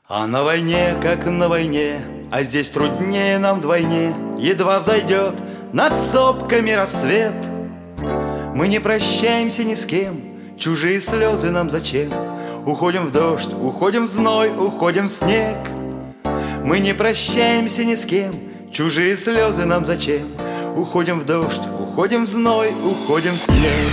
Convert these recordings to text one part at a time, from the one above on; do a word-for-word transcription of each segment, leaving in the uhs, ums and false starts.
А на войне, как на войне, а здесь труднее нам вдвойне. Едва взойдет над сопками рассвет, мы не прощаемся ни с кем, чужие слезы нам зачем? Уходим в дождь, уходим в зной, уходим в снег. Мы не прощаемся ни с кем, чужие слезы нам зачем? Уходим в дождь, уходим в зной, уходим в снег.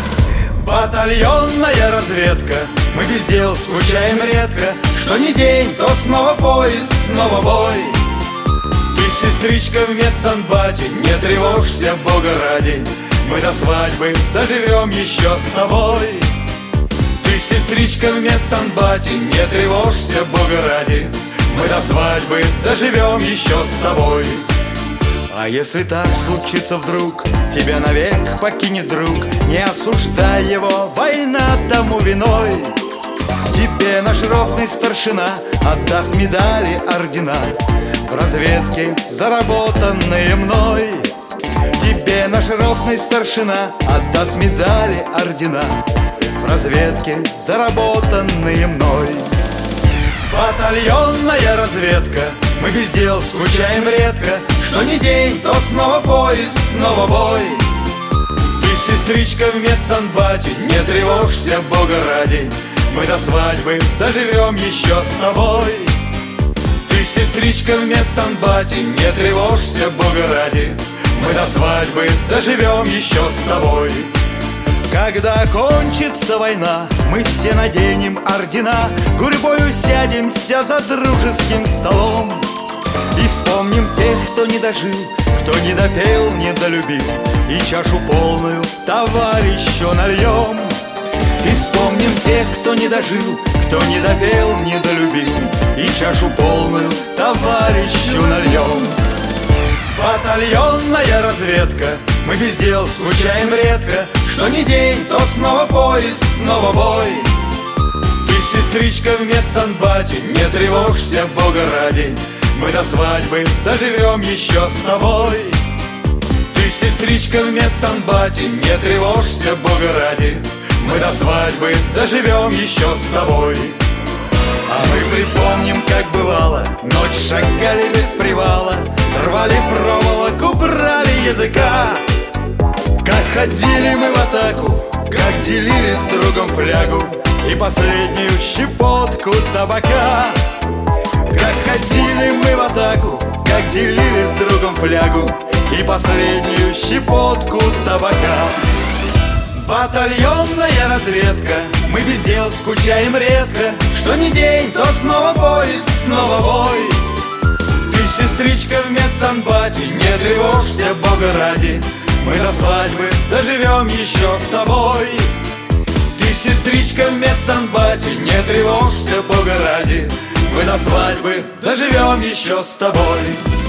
Батальонная разведка, мы без дел скучаем редко. Что ни день, то снова поиск, снова бой. Ты, сестричка, в медсанбате, не тревожься, Бога ради, мы до свадьбы доживем еще с тобой. Ты, сестричка, в медсанбате, не тревожься, Бога ради, мы до свадьбы доживем еще с тобой. А если так случится вдруг, тебя навек покинет друг, не осуждай его, война тому виной. Тебе наш ротный старшина отдаст медали, ордена, в разведке заработанные мной. Тебе наш ротный старшина отдаст медали, ордена, в разведке заработанные мной. Батальонная разведка, мы без дел скучаем редко. Что ни день, то снова поиск, снова бой. Ты, сестричка, в медсанбате, не тревожься, Бога ради, мы до свадьбы доживем еще с тобой. Ты, сестричка, в медсанбате, не тревожься, Бога ради, мы до свадьбы доживем еще с тобой. Когда кончится война, мы все наденем ордена, гурьбой усядемся за дружеским столом и вспомним тех, кто не дожил, кто не допел, не долюбил, и чашу полную товарищу нальем. И вспомним тех, кто не дожил, кто не допел, не долюбил, и чашу полную товарищу нальем. Батальонная разведка, мы без дел скучаем редко. Что ни день, то снова поиск, снова бой. Ты, сестричка, в медсанбате, не тревожься, Бога ради, мы до свадьбы доживем еще с тобой. Ты, сестричка, в медсанбате, не тревожься, Бога ради, мы до свадьбы доживем еще с тобой. А мы припомним, как бывало, ночь шагали без привала, рвали проволоку, брали языка. Как ходили мы в атаку, как делили с другом флягу и последнюю щепотку табака. Как ходили мы в атаку, как делили с другом флягу и последнюю щепотку табака. Батальонная разведка, мы без дел скучаем редко. Что ни день, то снова поиск, снова бой. Ты, сестричка, в медсанбате, не тревожься, Бога ради, мы до свадьбы доживем еще с тобой. Ты, сестричка, в медсанбате, не тревожься, Бога ради, мы до свадьбы доживем еще с тобой.